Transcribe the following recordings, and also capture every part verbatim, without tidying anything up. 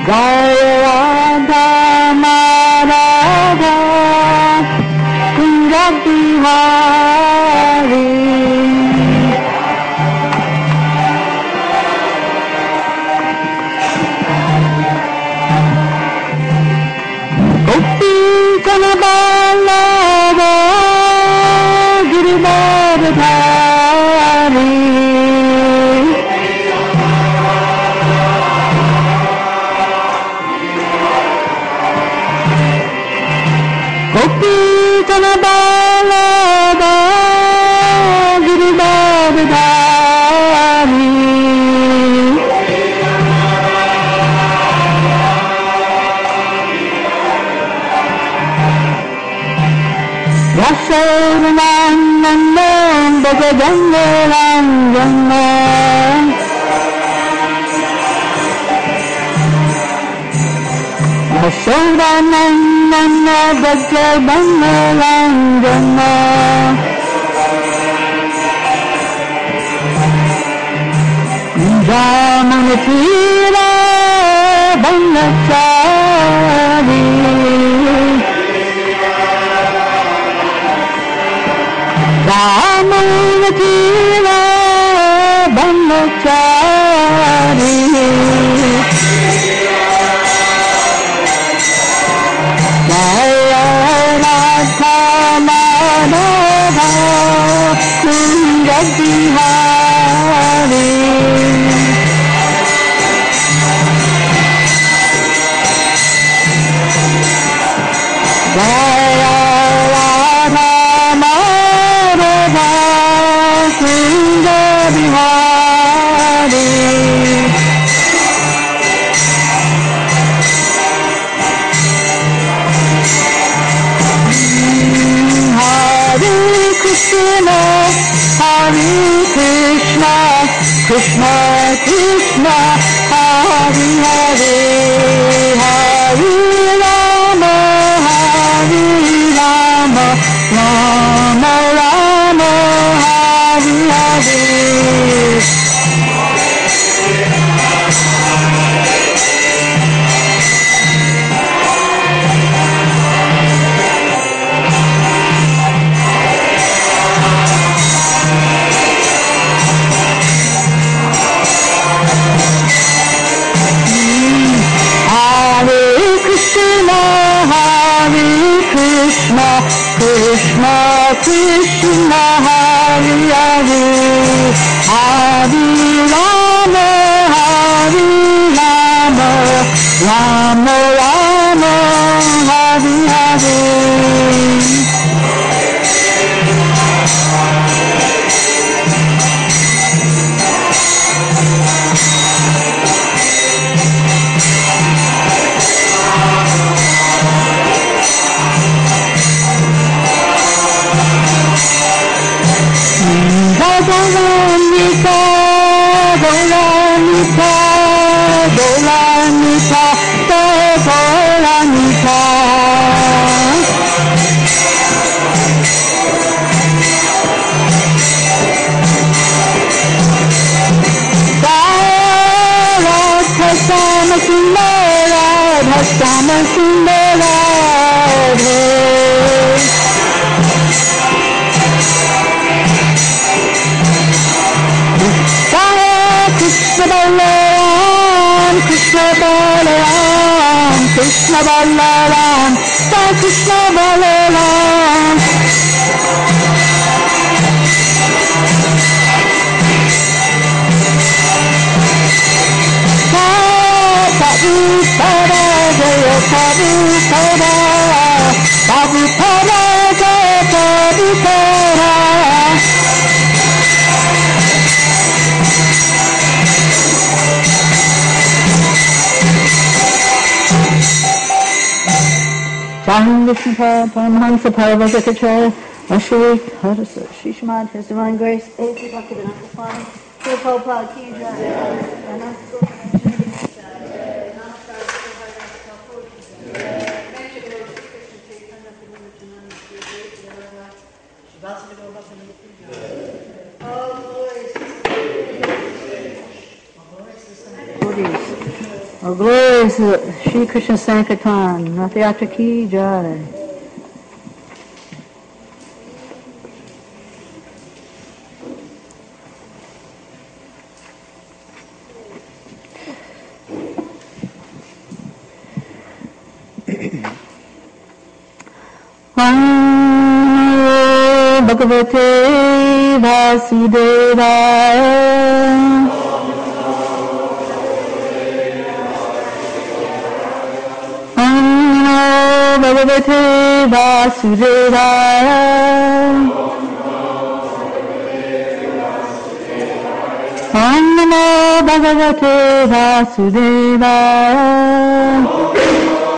Jaya Radha Madhava Kunja Bihari. Gopi Jana Vallabha Giridharadhari. Gopi Jana Vallabha Giridharadhari. Yashodanandana Bhajajangaranjana. Yashodanandana Bhajajangaranjana. Jamanatira Brahmachari. Jamanatira Brahmachari. Jaya Radha Madhava Kunja Bihari. Jaya Radha Madhava Kunja Bihari. Hare Krishna, Hare Krishna, Krishna Krishna, Hare Hare, Hare Rama, Hare Rama, Rama Rama, Hare Hare. Hare Krishna, Hare Krishna, Krishna Krishna, Hare Hare, Hare Rama, Hare Rama, Rama Rama, Hare Hare. Golanika, Golanika, Golanika, Golanika. Radha Sundara, Radha Sundara, Krishna Balaram, Krishna Balaram, Krishna Balaram, Krishna Balaram. Prabhupada, Jaya Prabhupada, Prabhupada, Jaya Prabhupada. Saham Vishnupa, Paramahansa Paravajakacharya, Ashuri, Hadasa, Shishmat, His Divine Grace, A C Bhaktivedanta Swami, Srila Prabhupada Ki Jai, Ananta Gopal Ki Jai, Namaskar, All glories. All glories. Oh, glory to Shri Krishna Sankirtan, Rath Yatra Ki Jai. Om Bhagavate Vasudevaya. Om Bhagavate Vasudevaya. Om Namo Bhagavate Vasudevaya.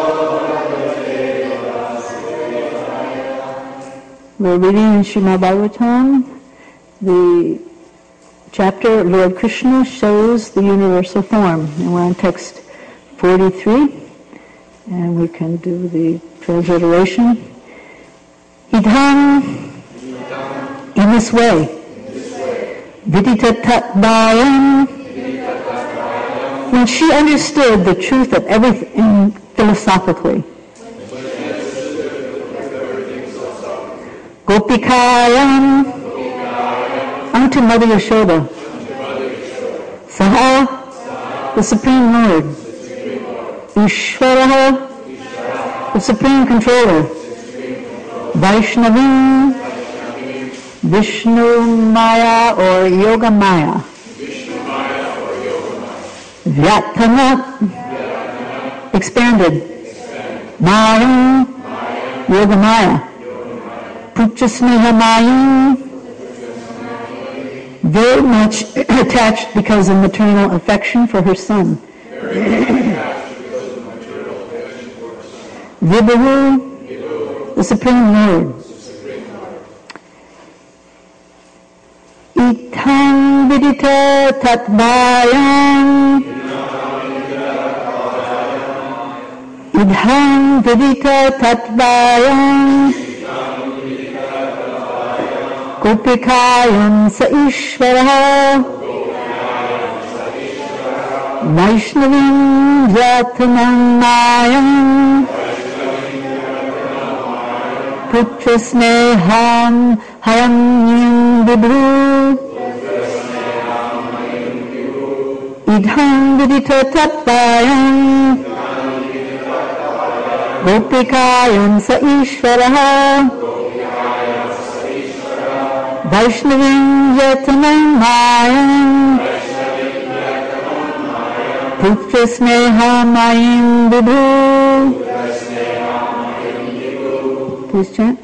We're reading in Srimad Bhagavatam, the chapter Lord Krishna shows the universal form. And we're on text forty-three, and we can do the transliteration. Idham, in this way, vidita tattvayam, when she understood the truth of everything philosophically. Gopikayam, unto Mother Yashoda. Saha, the Supreme Lord. Ishvaraha, the Supreme Controller. Vaishnavim, Vishnu Maya or Yoga Maya. Vyatana, expanded. Mayam, Yoga Maya. Putrasnehamayam, very much attached because of maternal affection for her son. Vibhu, the Supreme Lord. Itam vidita tattvayam. Idham vidita tattvayam. Gopikayam sa Ishvaraha. Vaishnavim Jatanam Mayam. Putrasneham Hayam Vibhu. Idham vidita tattvayam. Gopikayam sa Ishvaraha. Vaishnavim Yatanam Mayam. Putrasneham Mayam Vibhu. Please chant.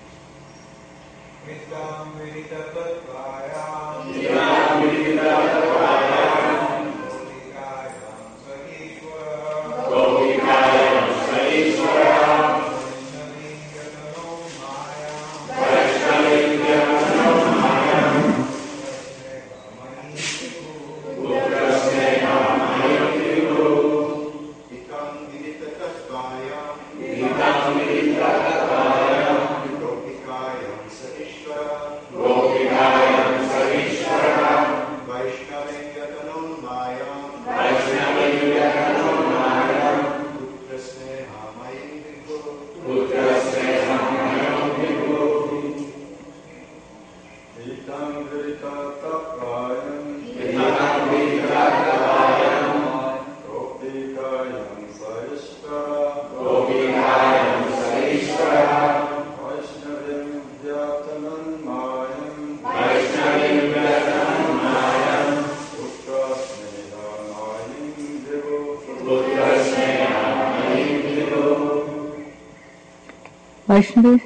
Vaishnavi?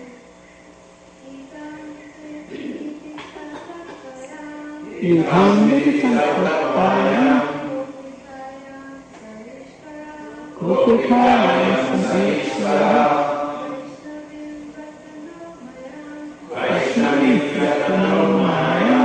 Idham vidita tattvayam. Gopikayam sa Ishvaraha. Vaishnavim Yatanam Mayam.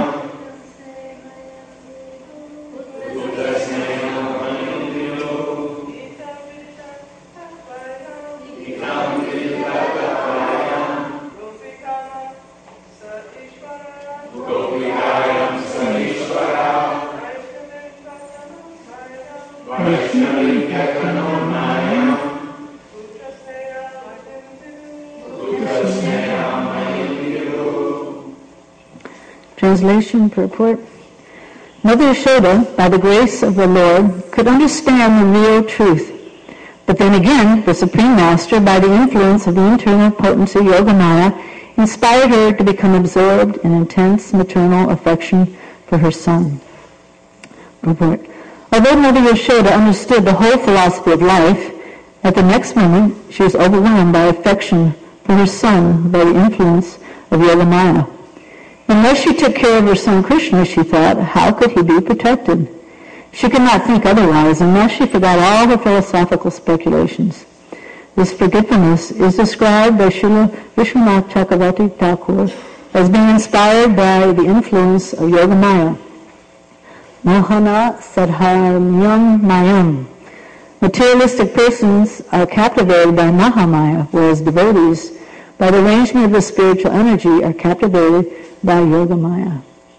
Vaishnavim Translation purport. Mother Yashoda, by the grace of the Lord, could understand the real truth. But then again, the Supreme Master, by the influence of the internal potency Yogamaya, inspired her to become absorbed in intense maternal affection for her son. Report. Although Mother Yashoda understood the whole philosophy of life, at the next moment she was overwhelmed by affection for her son by the influence of Yogamaya. Unless she took care of her son Krishna, she thought, how could he be protected? She could not think otherwise, and thus she forgot all her philosophical speculations. This forgetfulness is described by Srila Vishwanath Chakravarti Thakur as being inspired by the influence of Yogamaya. Mohana Sadharmyam Mayam. Materialistic persons are captivated by Mahamaya, whereas devotees, by the arrangement of the spiritual energy, are captivated by Yogamaya.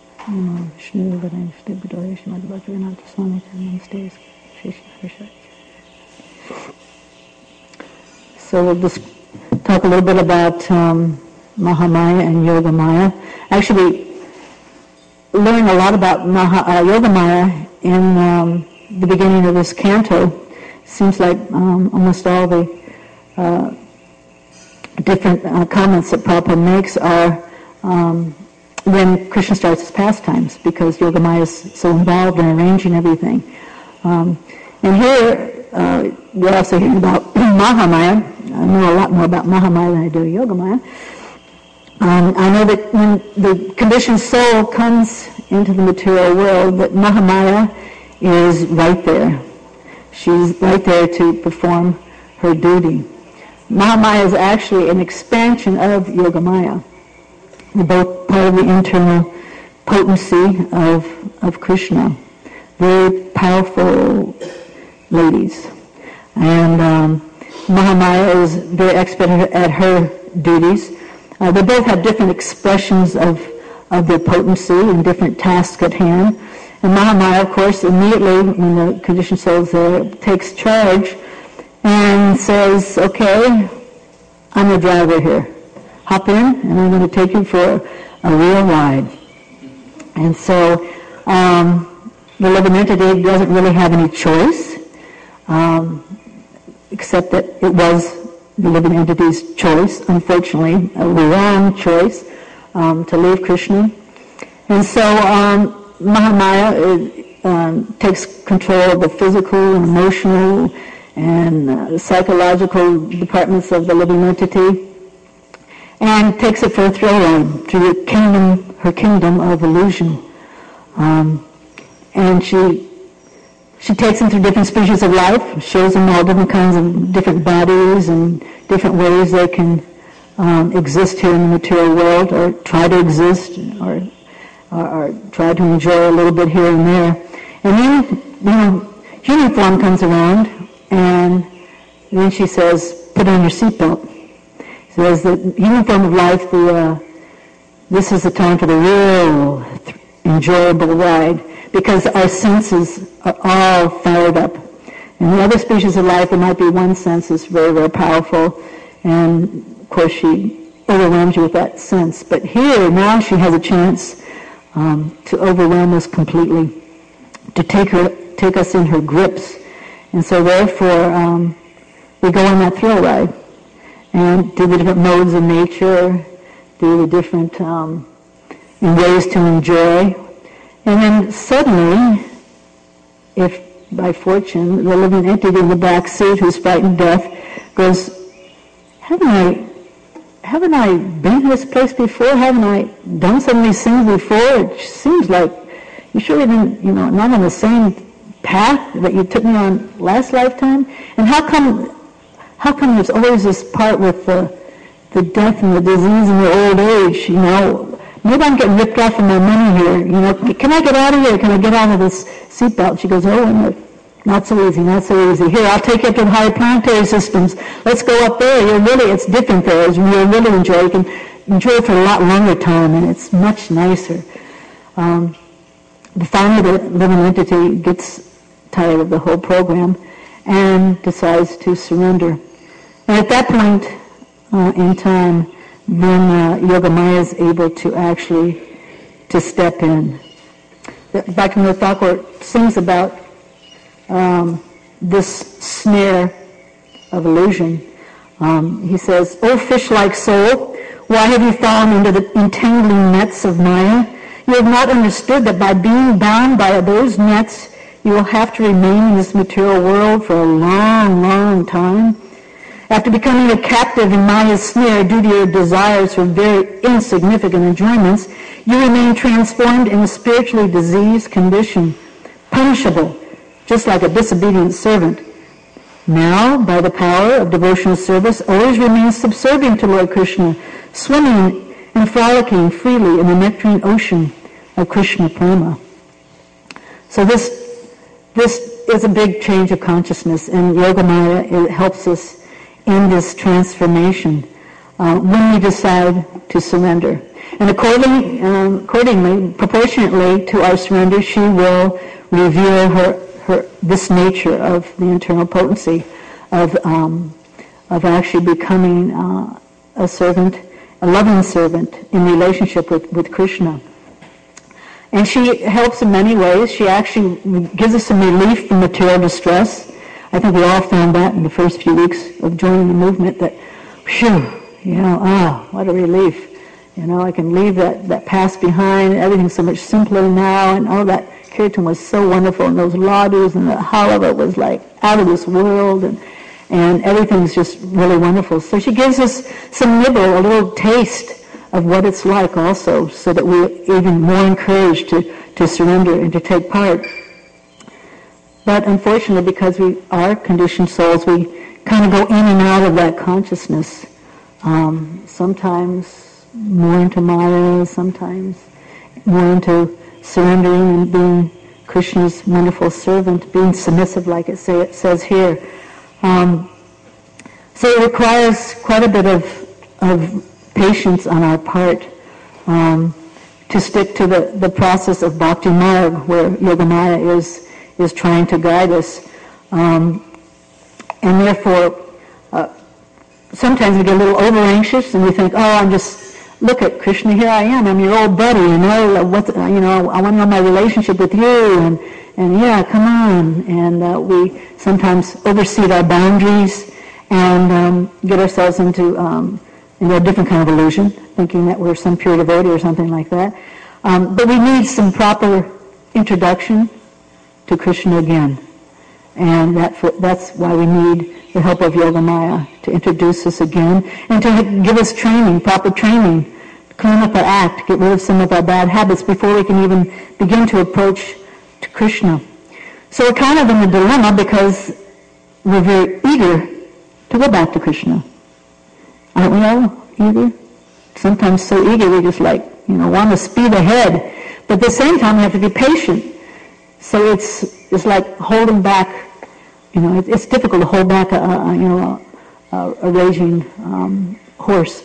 So we'll just talk a little bit about um, Mahamaya and Yogamaya. Actually, we learn a lot about Maha, uh, Yogamaya in um, the beginning of this canto. Seems like um, almost all the uh, different uh, comments that Prabhupada makes are um, when Krishna starts his pastimes, because Yogamaya is so involved in arranging everything. Um, and here, uh, we're also hearing about Mahamaya. I know a lot more about Mahamaya than I do Yogamaya. Um, I know that when the conditioned soul comes into the material world, that Mahamaya is right there. She's right there to perform her duty. Mahamaya is actually an expansion of Yogamaya. They're both part of the internal potency of, of Krishna. Very powerful ladies. And um, Mahamaya is very expert at her duties. Uh, they both have different expressions of, of their potency and different tasks at hand. And Mahamaya, of course, immediately when the conditioned soul is there, takes charge and says, okay, I'm the driver here. Hop in, and I'm going to take you for a real ride. And so um, the living entity doesn't really have any choice, um, except that it was the living entity's choice, unfortunately, a wrong choice, um, to leave Krishna. And so um, Mahamaya uh, um, takes control of the physical, emotional, and uh, psychological departments of the living entity, and takes it for a thrill ride to the kingdom, her kingdom of illusion. Um, and she she takes them through different species of life, shows them all different kinds of different bodies and different ways they can um, exist here in the material world, or try to exist, or, or, or try to enjoy a little bit here and there. And then, you know, human form comes around, and then she says, put on your seatbelt. So as the human form of life, the uh, this is the time for the real th- enjoyable ride, because our senses are all fired up. In the other species of life, there might be one sense that's very, very powerful, and of course she overwhelms you with that sense. But here, now she has a chance um, to overwhelm us completely, to take her, take us in her grips. And so therefore, um, we go on that thrill ride and do the different modes of nature, do the different um, ways to enjoy. And then suddenly, if by fortune, the living entity in the back seat who's frightened to death goes, haven't I, haven't I been to this place before? Haven't I done some of these things before? It seems like you sure even, you know, not on the same path that you took me on last lifetime. And how come how come there's always this part with the the death and the disease and the old age, you know? Maybe I'm getting ripped off of my money here, you know. Can I get out of here? Can I get out of this seatbelt? She goes, oh, no, not so easy, not so easy. Here, I'll take you up to the higher planetary systems. Let's go up there. You're really, it's different there. You'll really enjoy it. You can enjoy it for a lot longer time, and it's much nicer. Um, finally, the living entity gets tired of the whole program and decides to surrender. And at that point uh, in time, then uh, Yogamaya is able to actually to step in. Bhaktivinoda Thakur sings about um, this snare of illusion. Um, he says, "O fish-like soul, why have you fallen into the entangling nets of Maya? You have not understood that by being bound by those nets, you will have to remain in this material world for a long, long time. After becoming a captive in Maya's snare due to your desires for very insignificant enjoyments, you remain transformed in a spiritually diseased condition, punishable, just like a disobedient servant. Now, by the power of devotional service, always remain subservient to Lord Krishna, swimming and frolicking freely in the nectarine ocean of Krishna Prema." So this this is a big change of consciousness, and Yogamaya, it helps us in this transformation uh, when we decide to surrender. And accordingly, um, accordingly, proportionately to our surrender, she will reveal her, her this nature of the internal potency of um, of actually becoming uh, a servant, a loving servant in relationship with, with Krishna. And she helps in many ways. She actually gives us some relief from material distress. I think we all found that in the first few weeks of joining the movement, that, phew, you know, ah, what a relief. You know, I can leave that, that past behind. Everything's so much simpler now, and all that kirtan was so wonderful, and those ladus and the halava was like out of this world, and and everything's just really wonderful. So she gives us some nibble, a little taste of what it's like also, so that we're even more encouraged to, to surrender and to take part. But unfortunately, because we are conditioned souls, we kind of go in and out of that consciousness. Um, sometimes more into Maya, sometimes more into surrendering and being Krishna's wonderful servant, being submissive, like it, say, it says here. Um, so it requires quite a bit of, of patience on our part um, to stick to the, the process of Bhakti Marg, where Yogamaya is is trying to guide us. Um, and therefore, uh, sometimes we get a little over-anxious and we think, oh, I'm just, look at Krishna, here I am, I'm your old buddy, you know, what, you know, I want to know my relationship with you, and, and yeah, come on. And uh, we sometimes overseed our boundaries and um, get ourselves into, um, into a different kind of illusion, thinking that we're some pure devotee or something like that. Um, but we need some proper introduction to Krishna again. And that for, that's why we need the help of Yogamaya to introduce us again and to give us training, proper training, to clean up our act, get rid of some of our bad habits before we can even begin to approach to Krishna. So we're kind of in a dilemma because we're very eager to go back to Krishna. Aren't we all eager? Sometimes so eager we just like, you know, want to speed ahead. But at the same time we have to be patient. So it's it's like holding back, you know, it, it's difficult to hold back a, a you know a, a raging um, horse.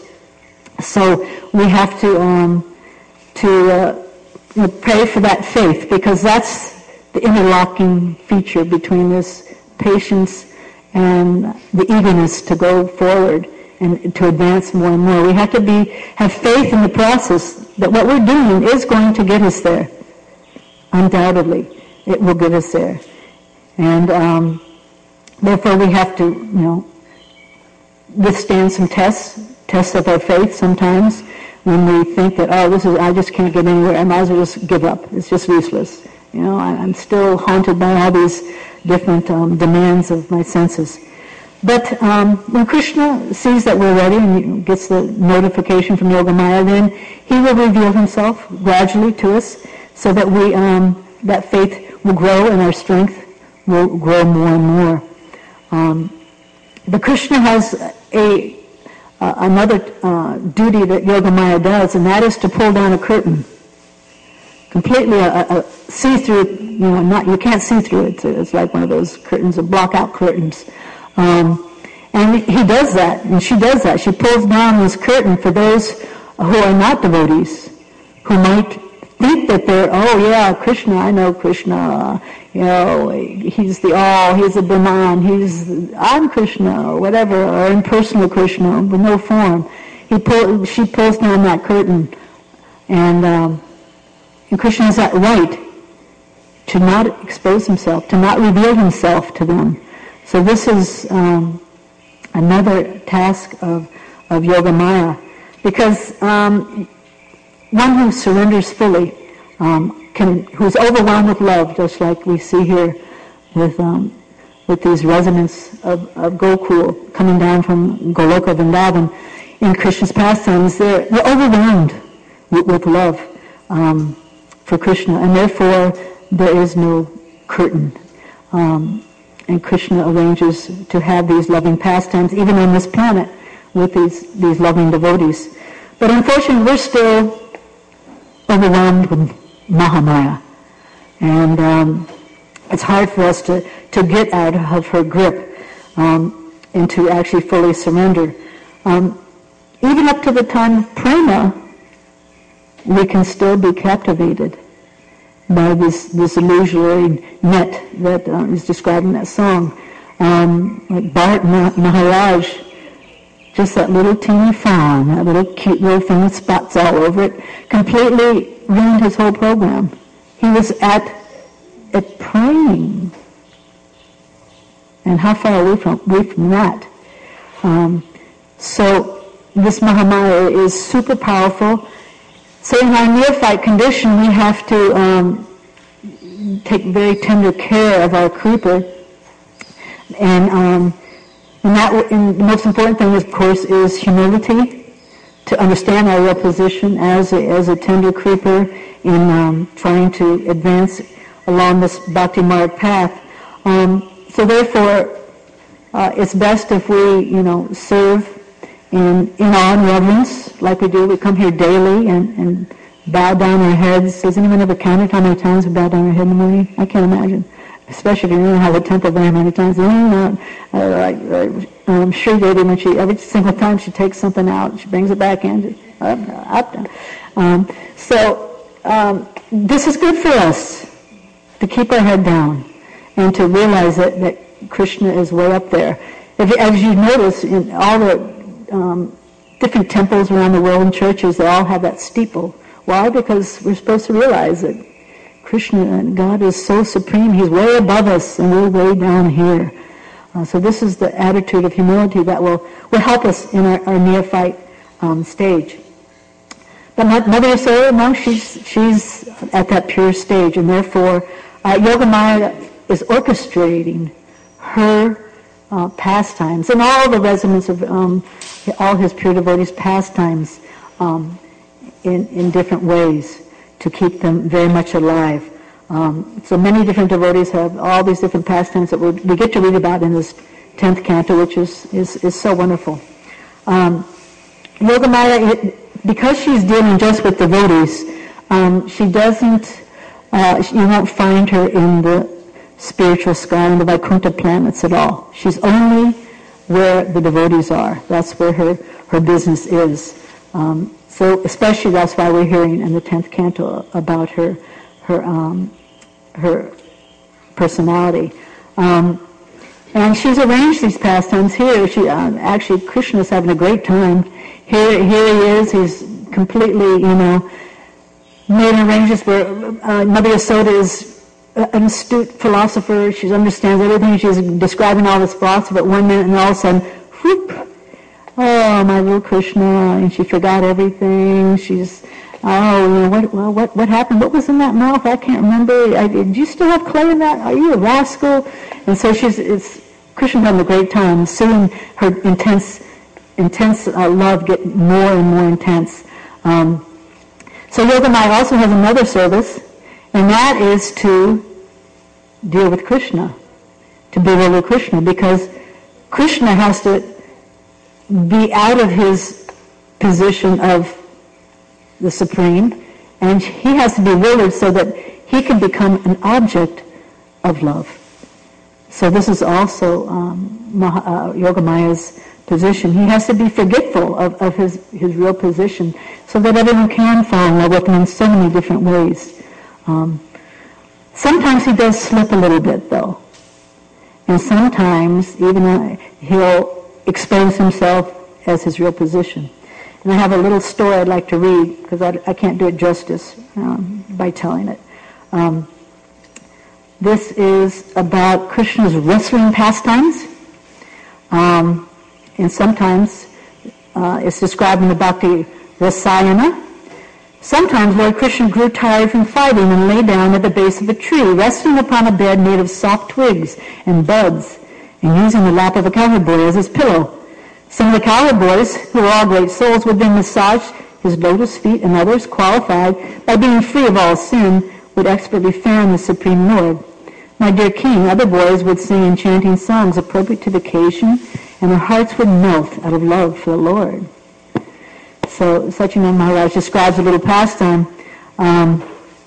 So we have to um, to uh, you know, pray for that faith, because that's the interlocking feature between this patience and the eagerness to go forward and to advance more and more. We have to be have faith in the process that what we're doing is going to get us there, undoubtedly. It will get us there. And um, therefore we have to, you know, withstand some tests, tests of our faith sometimes, when we think that, oh, this is, I just can't get anywhere, I might as well just give up. It's just useless. You know, I, I'm still haunted by all these different um, demands of my senses. But um, when Krishna sees that we're ready and gets the notification from Yogamaya, then he will reveal himself gradually to us, so that we um, that faith will grow and our strength will grow more and more. Um, but Krishna has a uh, another uh, duty that Yogamaya does, and that is to pull down a curtain, completely a, a, a see-through. You know, not you can't see through it. It's like one of those curtains, or block-out curtains. Um, and he does that, and she does that. She pulls down this curtain for those who are not devotees, who might think that they're, oh yeah, Krishna, I know Krishna, you know, he's the all, he's the Brahman, he's, I'm Krishna, or whatever, or impersonal Krishna, with no form. He pull, she pulls down that curtain, and, um, and Krishna has that right to not expose himself, to not reveal himself to them. So this is um, another task of, of Yogamaya, because um, one who surrenders fully, um, can, who's overwhelmed with love, just like we see here with um, with these residents of, of Gokul coming down from Goloka Vrindavan in Krishna's pastimes, they're, they're overwhelmed with, with love um, for Krishna, and therefore there is no curtain. Um, and Krishna arranges to have these loving pastimes, even on this planet, with these, these loving devotees. But unfortunately, we're still overwhelmed with Mahamaya. And um, it's hard for us to, to get out of her grip um, and to actually fully surrender. Um, even up to the time of prema, we can still be captivated by this, this illusory net that uh, is described in that song. Um, like Bharat Maharaj, just that little teeny fawn, that little cute little thing with spots all over it, completely ruined his whole program. He was at, at praying. And how far are we from, we from that? Um, so this Mahamaya is super powerful. So in our neophyte condition, we have to um, take very tender care of our creeper. And, um, and, that, and the most important thing, of course, is humility, to understand our real position as a, as a tender creeper in um, trying to advance along this Bhakti Marg path. Um, so therefore, uh, it's best if we, you know, serve in, in awe and reverence, like we do. We come here daily and, and bow down our heads. Does anyone ever count how many times we bow down our head in the morning? I can't imagine. Especially if you don't have a temple very many times. Uh, like, uh, um, Sri Devi, when she, every single time she takes something out, she brings it back in, up, up, down. Um, so um, this is good for us, to keep our head down and to realize that, that Krishna is way up there. If, as you notice, in all the um, different temples around the world and churches, they all have that steeple. Why? Because we're supposed to realize that Krishna and God is so supreme. He's way above us and we're way down here. Uh, so this is the attitude of humility that will, will help us in our, our neophyte um, stage. But Mother Yasoda, no, she's, she's at that pure stage, and therefore uh, Yogamaya is orchestrating her uh, pastimes and all the residents of um, all his pure devotees' pastimes um, in, in different ways, to keep them very much alive. Um, so many different devotees have all these different pastimes that we, we get to read about in this tenth canto, which is, is, is so wonderful. Um, Yogamaya, it, because she's dealing just with devotees, um, she doesn't, uh, you won't find her in the spiritual sky, in the Vaikuntha planets at all. She's only where the devotees are. That's where her, her business is. Um, So especially that's why we're hearing in the tenth canto about her, her, um, her personality. Um, and she's arranged these pastimes here. She uh, actually Krishna's having a great time. Here, here he is. He's completely, you know, made arrangements where uh, Mother Yasoda is an astute philosopher. She understands everything. She's describing all this philosophy at one minute, and all of a sudden, whoop. Oh, my little Krishna, and she forgot everything. She's, oh, you know, what, well, what, what happened? What was in that mouth? I can't remember. I, did you still have clay in that? Are you a rascal? And so she's, it's, Krishna's having a great time, seeing her intense, intense uh, love get more and more intense. Um, so Yogamaya also has another service, and that is to deal with Krishna, to be with Krishna, because Krishna has to be out of his position of the Supreme, and he has to be willing so that he can become an object of love. So this is also um, Maha, uh, Yogamaya's position. He has to be forgetful of, of his, his real position so that everyone can fall in love with him in so many different ways. Um, sometimes he does slip a little bit, though. And sometimes even uh, he'll expose himself as his real position. And I have a little story I'd like to read because I, I can't do it justice um, by telling it. Um, this is about Krishna's wrestling pastimes. Um, and sometimes uh, it's described in the Bhakti Rasayana. Sometimes Lord Krishna grew tired from fighting and lay down at the base of a tree, resting upon a bed made of soft twigs and buds, and using the lap of a cowherd boy as his pillow. Some of the cowherd boys, who were all great souls, would then massage his lotus feet, and others, qualified by being free of all sin, would expertly fan the Supreme Lord. My dear king, other boys would sing enchanting songs appropriate to the occasion, and their hearts would melt out of love for the Lord. So Satyananda Maharaj describes a little pastime. Um,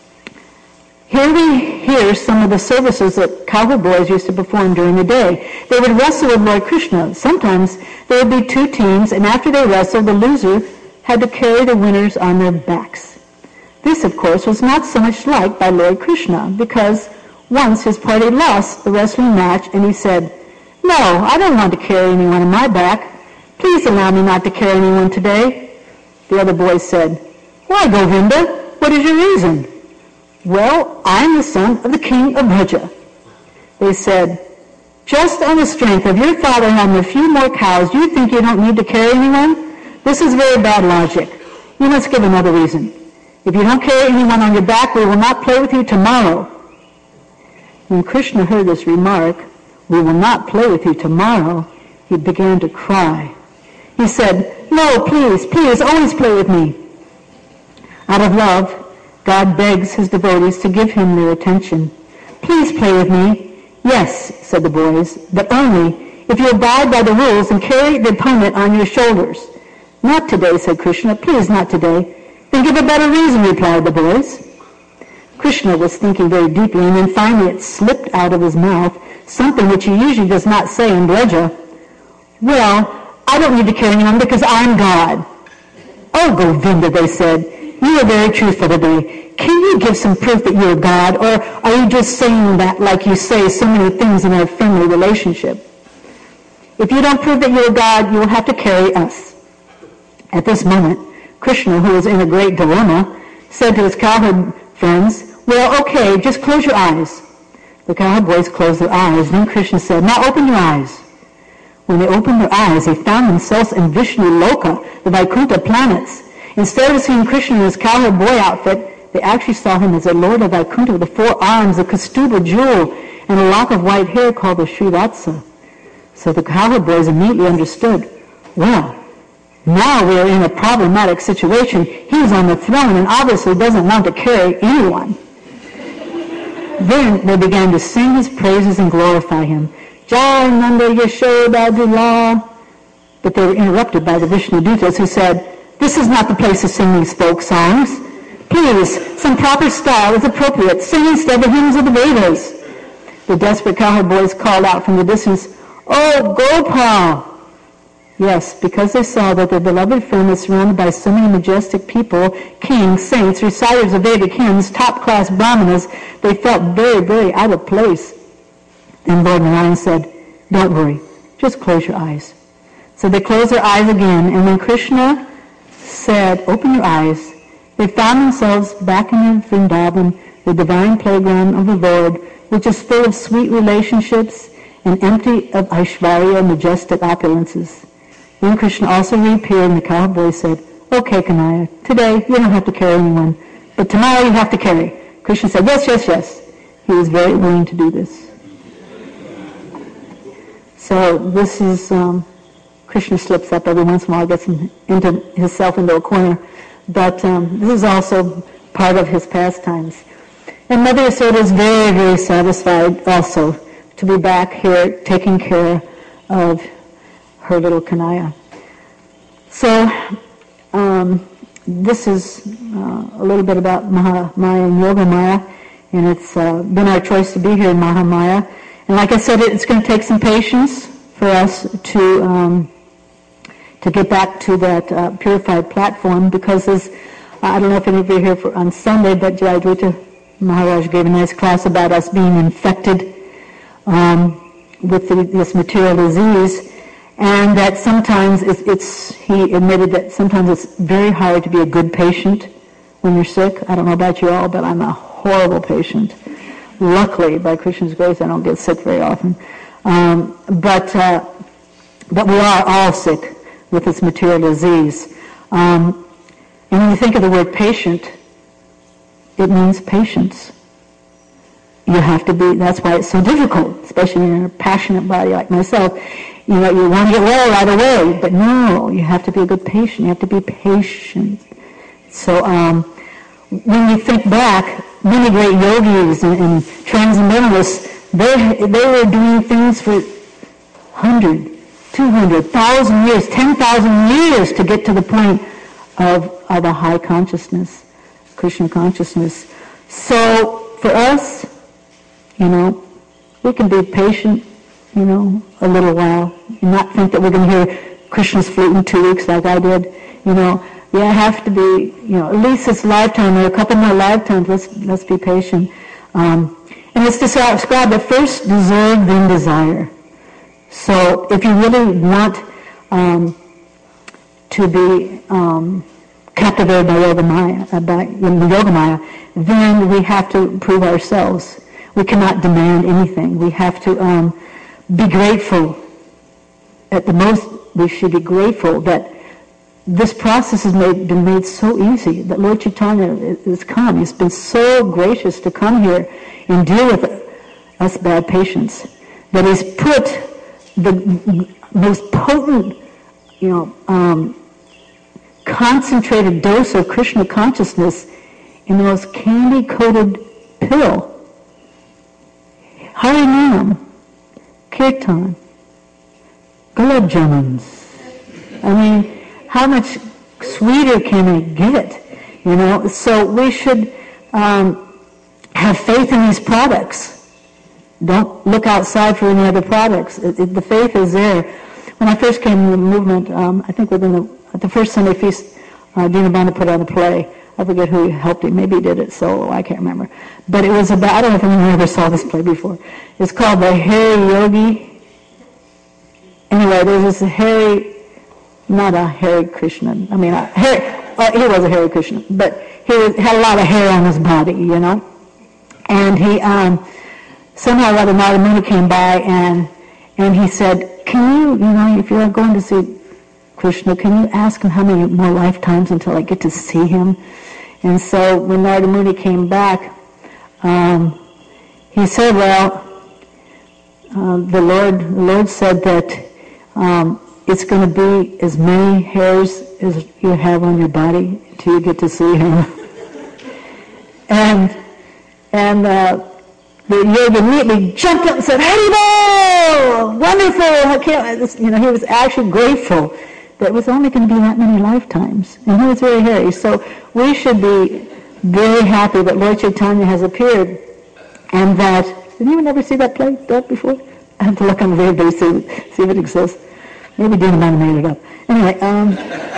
here we hear some of the services that cowherd boys used to perform during the day. They would wrestle with Lord Krishna. Sometimes there would be two teams, and after they wrestled, the loser had to carry the winners on their backs. This, of course, was not so much liked by Lord Krishna, because once his party lost the wrestling match, and he said, "No, I don't want to carry anyone on my back. Please allow me not to carry anyone today." The other boys said, "Why, Govinda? What is your reason?" "Well, I'm the son of the king of Braja." They said, "Just on the strength of your father having a few more cows, you think you don't need to carry anyone? This is very bad logic. You must give another reason. If you don't carry anyone on your back, we will not play with you tomorrow." When Krishna heard this remark, "We will not play with you tomorrow," he began to cry. He said, "No, please, please, always play with me." Out of love, God begs his devotees to give him their attention. "Please play with me." "Yes," said the boys, "but only if you abide by the rules and carry the opponent on your shoulders." "Not today," said Krishna. "Please, not today." "Then give a better reason," replied the boys. Krishna was thinking very deeply, and then finally it slipped out of his mouth, something which he usually does not say in Braja. "Well, I don't need to carry anyone because I'm God." "Oh, Govinda," they said, "you are very truthful today. Can you give some proof that you're God, or are you just saying that like you say so many things in our friendly relationship? If you don't prove that you're God, you will have to carry us." At this moment, Krishna, who was in a great dilemma, said to his cowherd friends, "Well, okay, just close your eyes." The cowherd boys closed their eyes. Then Krishna said, "Now open your eyes." When they opened their eyes, they found themselves in Vishnu Loka, the Vaikuntha planets. Instead of seeing Krishna in his cowherd boy outfit, they actually saw him as a lord of Vaikuntha with the four arms, a Kaustubha jewel, and a lock of white hair called the Srivatsa. So the cowherd boys immediately understood, well, now we are in a problematic situation. He's on the throne and obviously doesn't want to carry anyone. Then they began to sing his praises and glorify him. Jai Nanda Yashoda Dula. But they were interrupted by the Vishnu Dutas, who said, "This is not the place to sing these folk songs. Please, some proper style is appropriate. Sing instead the hymns of the Vedas." The desperate cowherd boys called out from the distance, "Oh, Gopal!" Yes, because they saw that their beloved friend was surrounded by so many majestic people, kings, saints, reciters of Vedic hymns, top-class brahmanas, they felt very, very out of place. Then Lord Narayan said, "Don't worry, just close your eyes." So they closed their eyes again, and when Krishna said, "Open your eyes," they found themselves back in the Vrindavan, the divine playground of the Lord, which is full of sweet relationships and empty of Aishvarya, majestic opulences. Then Krishna also reappeared, and the cowherd boy said, "Okay, Kanaya, today you don't have to carry anyone, but tomorrow you have to carry." Krishna said, "Yes, yes, yes." He was very willing to do this. So this is, um, Krishna slips up every once in a while, gets him into himself into a corner, but um, this is also part of his pastimes. And Mother Yasoda is very, very satisfied also to be back here taking care of her little Kanaya. So um, this is uh, a little bit about Mahamaya and Yogamaya, and it's uh, been our choice to be here in Mahamaya. And like I said, it's going to take some patience for us to um, to get back to that uh, purified platform, because as I don't know if any of you are here for, on Sunday, but Jayadvaita Maharaj gave a nice class about us being infected um, with the, this material disease, and that sometimes it's, it's, he admitted that sometimes it's very hard to be a good patient when you're sick. I don't know about you all, but I'm a horrible patient. Luckily, by Krishna's grace, I don't get sick very often. Um, but, uh, but we are all sick with this material disease. Um, and when you think of the word patient, it means patience. You have to be, that's why it's so difficult, especially when you're in a passionate body like myself. You know, you want to get well right away, but no, you have to be a good patient. You have to be patient. So um, when you think back, many great yogis and, and transcendentalists, they, they were doing things for one hundred, two hundred, one thousand years, ten thousand years to get to the point of, of a high consciousness, Krishna consciousness. So for us, you know, we can be patient, you know, a little while, and not think that we're going to hear Krishna's flute in two weeks like I did. You know, yeah, I have to be, you know, at least this lifetime or a couple more lifetimes. Let's let's be patient. Um, and it's described that first deserve, then desire. So if you really want um, to be um, captivated by Yoga Maya, uh, by Yoga Maya, then we have to prove ourselves. We cannot demand anything. We have to um, be grateful. At the most, we should be grateful that this process has made, been made so easy, that Lord Chaitanya has come. He's been so gracious to come here and deal with us bad patients, that he's put the most potent, you know, um, concentrated dose of Krishna consciousness in the most candy-coated pill. Harinam, Kirtan, Gulab Jamans. I mean, how much sweeter can it get? You know, so we should um, have faith in these products. Don't look outside for any other products. It, it, the faith is there. When I first came in the movement, um, I think within the, at the first Sunday feast, uh, Dinabandha put on a play. I forget who helped him. Maybe he did it solo. I can't remember. But it was about, I don't know if anyone ever saw this play before. It's called The Hairy Yogi. Anyway, there's this hairy, not a hairy Krishna. I mean, a hairy, uh, he was a hairy Krishna, but he was, had a lot of hair on his body, you know. And he, um, somehow or other, Narada Muni came by and and he said, can you, you know, if you're going to see Krishna, can you ask him how many more lifetimes until I get to see him? And so when Narada Muni came back, um, he said, well, uh, the Lord, the Lord said that um, it's going to be as many hairs as you have on your body till you get to see him. and and uh, the yogi immediately jumped up and said, Haribol! Wonderful! I can't, you know, he was actually grateful that it was only going to be that many lifetimes. And he was very hairy. So we should be very happy that Lord Chaitanya has appeared, and that, did anyone ever see that play that before? I have to look on the database to see if it exists. Maybe Dinabandha made it up. Anyway, um,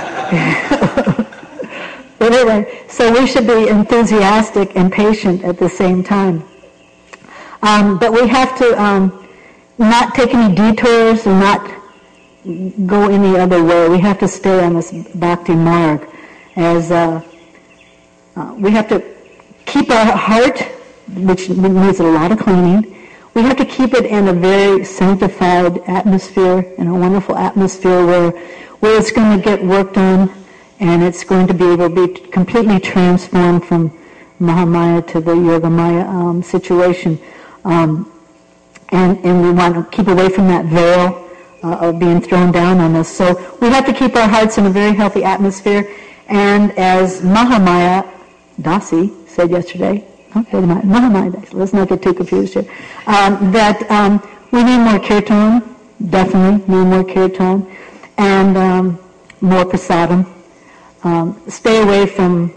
but anyway, so we should be enthusiastic and patient at the same time. Um, but we have to um, not take any detours and not go any other way. We have to stay on this bhakti marg. As uh, uh, we have to keep our heart, which needs a lot of cleaning. We have to keep it in a very sanctified atmosphere, in a wonderful atmosphere where where it's going to get worked on, and it's going to be able to be completely transformed from Mahamaya to the Yogamaya um, situation. Um, and, and we want to keep away from that veil uh, of being thrown down on us. So we have to keep our hearts in a very healthy atmosphere. And as Mahamaya Dasi said yesterday, okay, Mahamaya Dasi, let's not get too confused here, um, that um, we need more kirtan, definitely need more kirtan, and um, more prasadam. Um, stay away from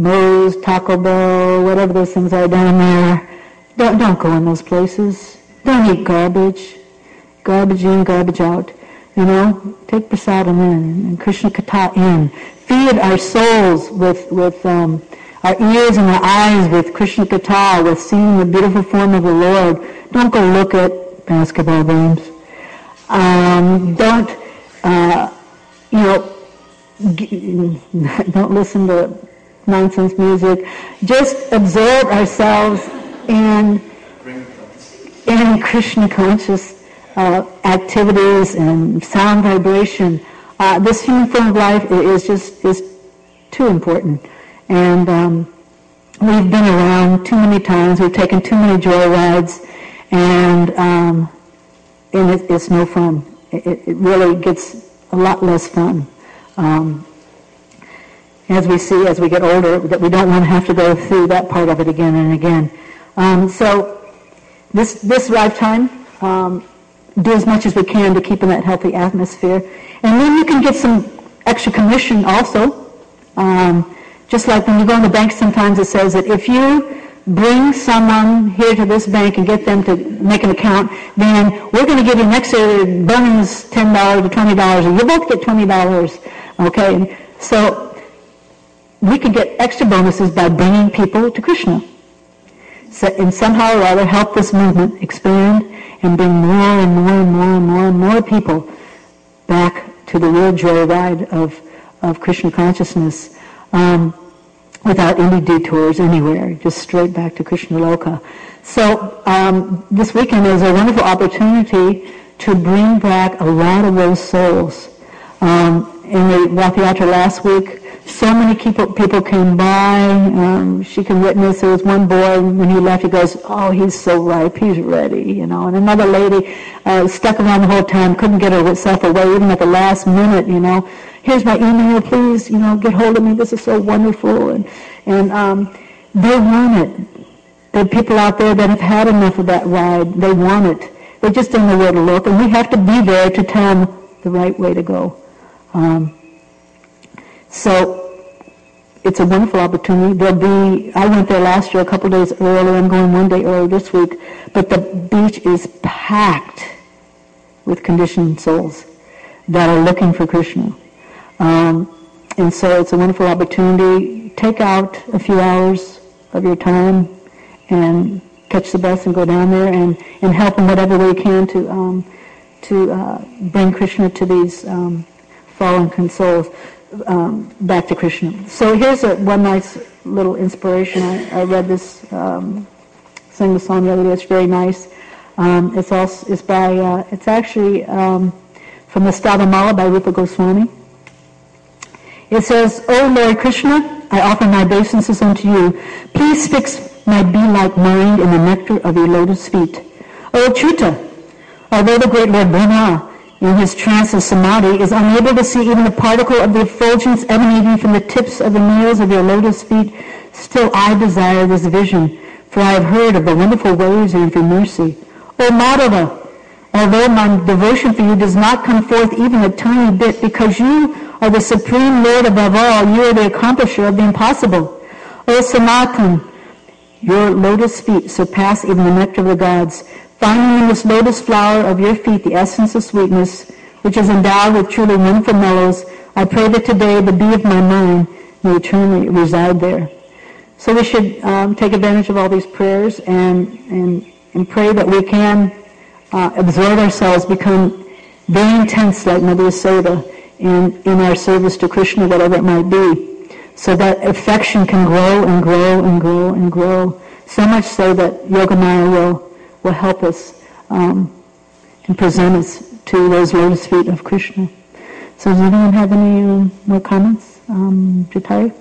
Moe's, Taco Bell, whatever those things are down there. Don't, don't go in those places. Don't don't eat garbage, garbage in, garbage out. You know, take prasadam in and Krishna Katha in. Feed our souls with, with um, our ears and our eyes with Krishna Katha, with seeing the beautiful form of the Lord. Don't go look at basketball games. Um, don't, uh, you know, g- don't listen to nonsense music. Just absorb ourselves in, in Krishna conscious Uh, activities and sound vibration. Uh, this human form of life is just is too important, and um, we've been around too many times. We've taken too many joy rides, and um, and it, it's no fun. It, it really gets a lot less fun um, as we see as we get older. That we don't want to have to go through that part of it again and again. Um, so this this lifetime. Um, do as much as we can to keep in that healthy atmosphere. And then you can get some extra commission also. Um, just like when you go in the bank sometimes it says that if you bring someone here to this bank and get them to make an account, then we're going to give you an extra bonus ten dollars to twenty dollars, and you both get twenty dollars. Okay? And so we can get extra bonuses by bringing people to Krishna. So, and somehow or other help this movement expand and bring more and more and more and more and more people back to the real joy ride of, of Krishna consciousness um, without any detours anywhere, just straight back to Krishna Loka. So um, this weekend is a wonderful opportunity to bring back a lot of those souls. Um, in the Rath Yatra last week, so many people, people came by. Um, she can witness. There was one boy, when he left, he goes, oh, he's so ripe. He's ready, you know. And another lady uh, stuck around the whole time, couldn't get herself away, even at the last minute, you know. Here's my email, please, you know, get hold of me. This is so wonderful. And, and um, they want it. There are people out there that have had enough of that ride. They want it. They just don't know where to look. And we have to be there to tell them the right way to go. Um, So it's a wonderful opportunity. There'll be, I went there last year a couple days early. I'm going one day early this week. But the beach is packed with conditioned souls that are looking for Krishna. Um, and so it's a wonderful opportunity. Take out a few hours of your time and catch the bus and go down there and, and help in whatever way you can to, um, to uh, bring Krishna to these um, fallen souls. Um, back to Krishna. So here's a, one nice little inspiration. I, I read this, um, sang the song the other day. It's very nice. Um, it's also it's by uh, it's actually um, from the Stavamala by Rupa Goswami. It says, "O Lord Krishna, I offer my obeisances unto you. Please fix my bee-like mind in the nectar of your lotus feet. O Achyuta, although the great Lord Brahma in his trance of samadhi, is unable to see even a particle of the effulgence emanating from the tips of the nails of your lotus feet, still I desire this vision, for I have heard of the wonderful ways of your mercy. O Madhava, although my devotion for you does not come forth even a tiny bit, because you are the supreme Lord above all, you are the accomplisher of the impossible. O Sanatan, your lotus feet surpass even the nectar of the gods. Finding in this lotus flower of your feet the essence of sweetness, which is endowed with truly wonderful mellows, I pray that today the bee of my mind may eternally reside there." So we should um, take advantage of all these prayers and and, and pray that we can uh, absorb ourselves, become very intense like Madhya Soda in, in our service to Krishna, whatever it might be, so that affection can grow and grow and grow and grow, so much so that Yogamaya will will help us um, and present us to those lotus feet of Krishna. So does anyone have any um, more comments? Um, Jatari?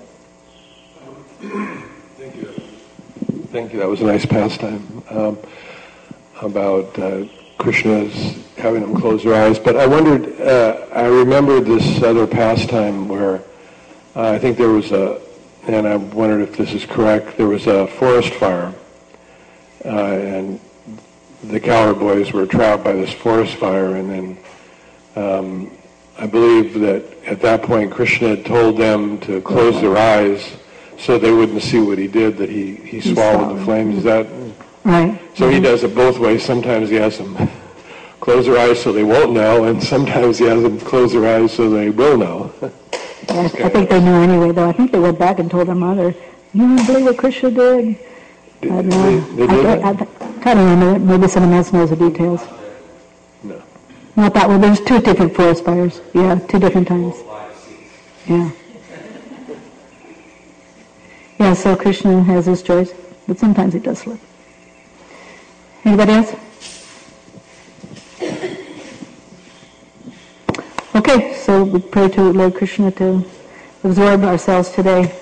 Thank you. Thank you. That was a nice pastime um, about uh, Krishna's having them close their eyes. But I wondered, uh, I remembered this other pastime where uh, I think there was a, and I wondered if this is correct, there was a forest fire. Uh, and the Cowherd boys were trapped by this forest fire, and then um, I believe that at that point Krishna had told them to close their eyes so they wouldn't see what he did, that he, he swallowed the flames. Is that Right. So mm-hmm. he does it both ways. Sometimes he has them close their eyes so they won't know, and sometimes he has them close their eyes so they will know. Yeah, I think they knew anyway, though. I think they went back and told their mother, "You don't believe what Krishna did?" Did, I don't know. they, they did I, I, I kind of remember it. Maybe someone else knows the details. No. Not that one. There's two different forest fires. Yeah, two different times. Yeah. Yeah, so Krishna has his choice, but sometimes he does slip. Anybody else? Okay, so we pray to Lord Krishna to absorb ourselves today.